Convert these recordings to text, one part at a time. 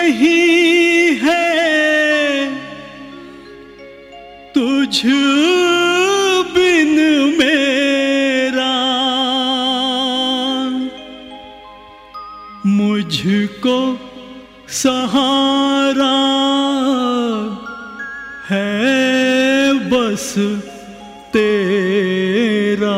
नहीं है तुझ बिन मेरा, मुझको सहारा है बस तेरा।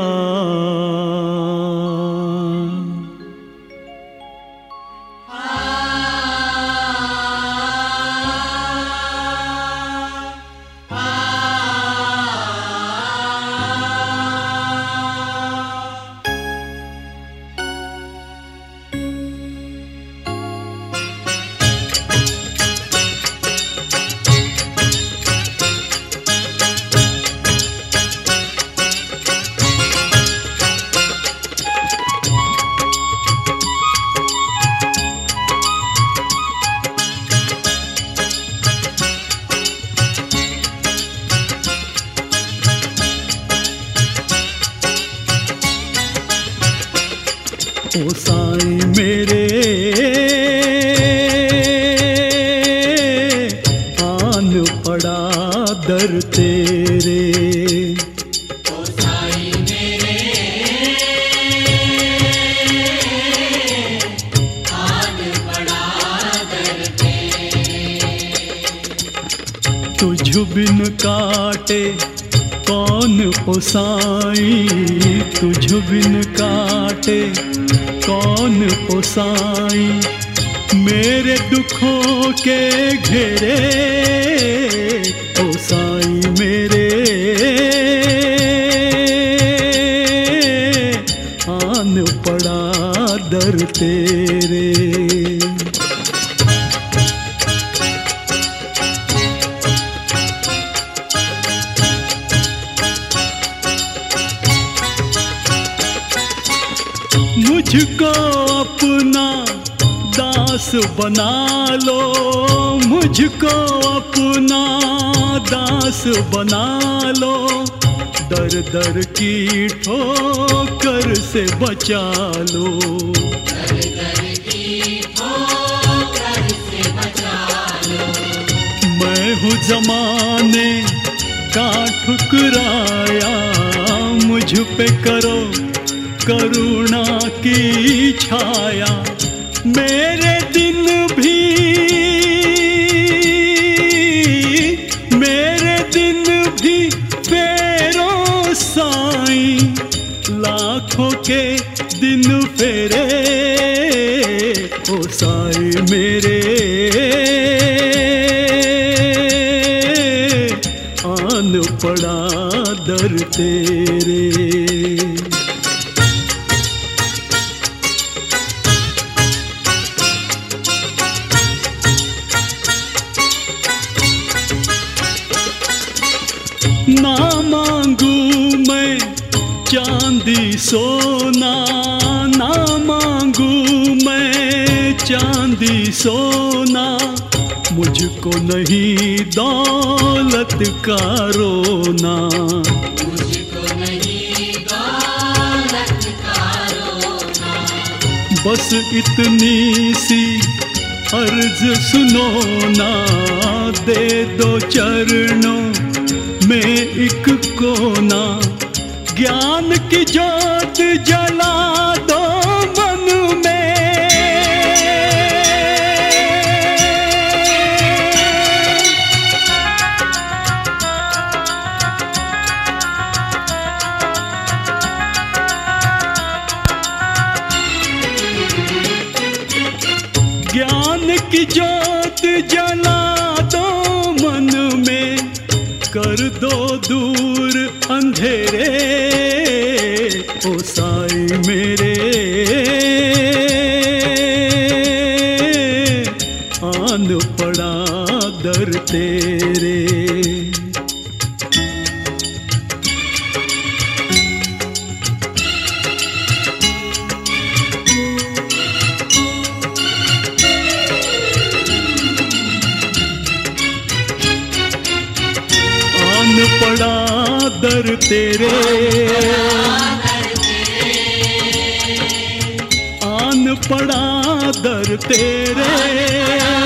ओ साईं मेरे आन पड़ा दर तेरे, ओ साईं मेरे आन पड़ा दर तेरे। तुझ बिन काटे कौन ओ साईं, तुझ बिन काटे कौन ओ साईं, मेरे दुखों के घेरे ओ साईं मेरे आन पड़ा दर तेरे। मुझको अपना दास बना लो, मुझको अपना दास बना लो, दर दर की ठोकर से बचा लो, दर दर की ठोकर से बचा लो। मैं हूँ जमाने का ठुकराया, मुझ पे करो करुणा की छाया, मेरे दिन भी फेरो साईं, लाखों के दिन फेरे ओ साईं मेरे आन पड़ा दर तेरे। ना मांगू मैं चांदी सोना, ना मांगू मैं चांदी सोना, मुझको नहीं दौलत का रोना, मुझको नहीं दौलत का रोना। बस इतनी सी अर्ज सुनो ना, दे दो चरणों में एक कोना, ज्ञान की ज्योत जला दो मन में, ज्ञान की ज्योत जला दो मन में, कर दो दूर अंधेरे ओ साईं मेरे आन पड़ा दर तेरे। पड़ा दर तेरे, आन पड़ा दर तेरे।